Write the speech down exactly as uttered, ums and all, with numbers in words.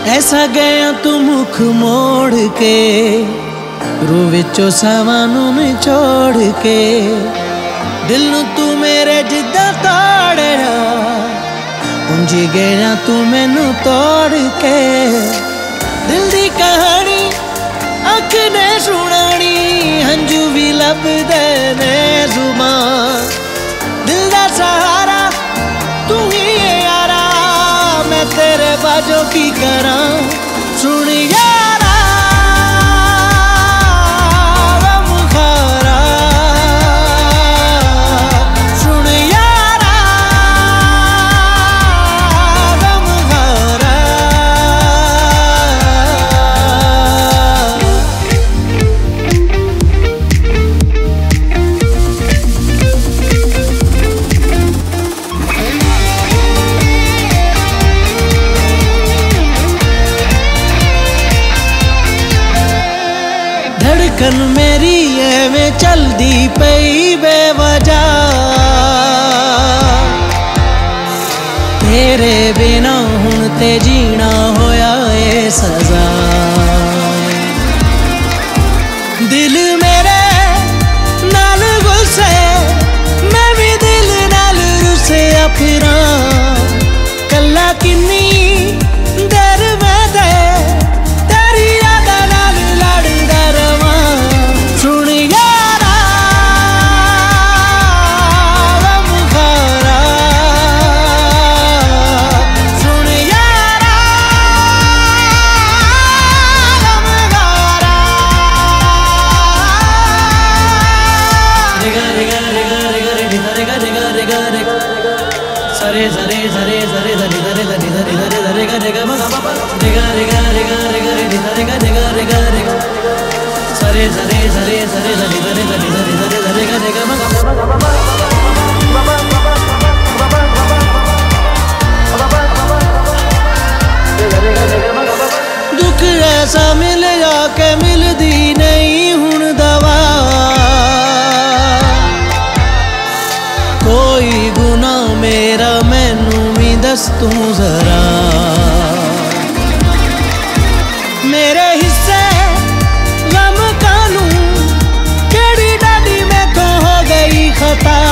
ऐसा गया तू मुख मोड़ के, रू विचों सावानू निचोड़ के, दिल नू तू मेरे जिद्दा तोड़या, उंजी गया तू मैनू तोड़ के। दिल दी कहानी अख ने सुनानी, हंजू भी लभदे ने जुबान, दिल दा सहारा तू ही है यारा, मैं तेरे बाजो की करा सुन यारा। गम खारा सुन यारा, गम खारा। धड़कन मेरी एवें चलदी पई बेवजह, तेरे बिना हुण ते जीना होया ए सजा। दिल मेरे नाल गुस्से, मैं भी दिल नाल रुसे फिरा, कल्ला किन्नी देर मैं दे तेरी याद नाल लड़दा रवां। सुन यारा गम खारा, सुन यारा गम खारा। रिगा रिगा रिगा रिगा रिगा रिगा रिगा रिगा रिगा सरे सरे सरे सरे धनी धरे धनी धनी धरे धरे गा रिगा मा गा पा रिगा रिगा रिगा रिगा रिगा रिगा रिगा रिगा रिगा सरे सरे सरे सरे धनी धरे धनी धरे धरे धरे गा रिगा मा गा पा। दुख ऐसा मिल जाके मिलदी नहीं हुण दवा, कोई गुना मेरा मैनू भी दस तू जरा। मेरे हिस्से गम कानू केड़ी डाडी में तो हो गई खता,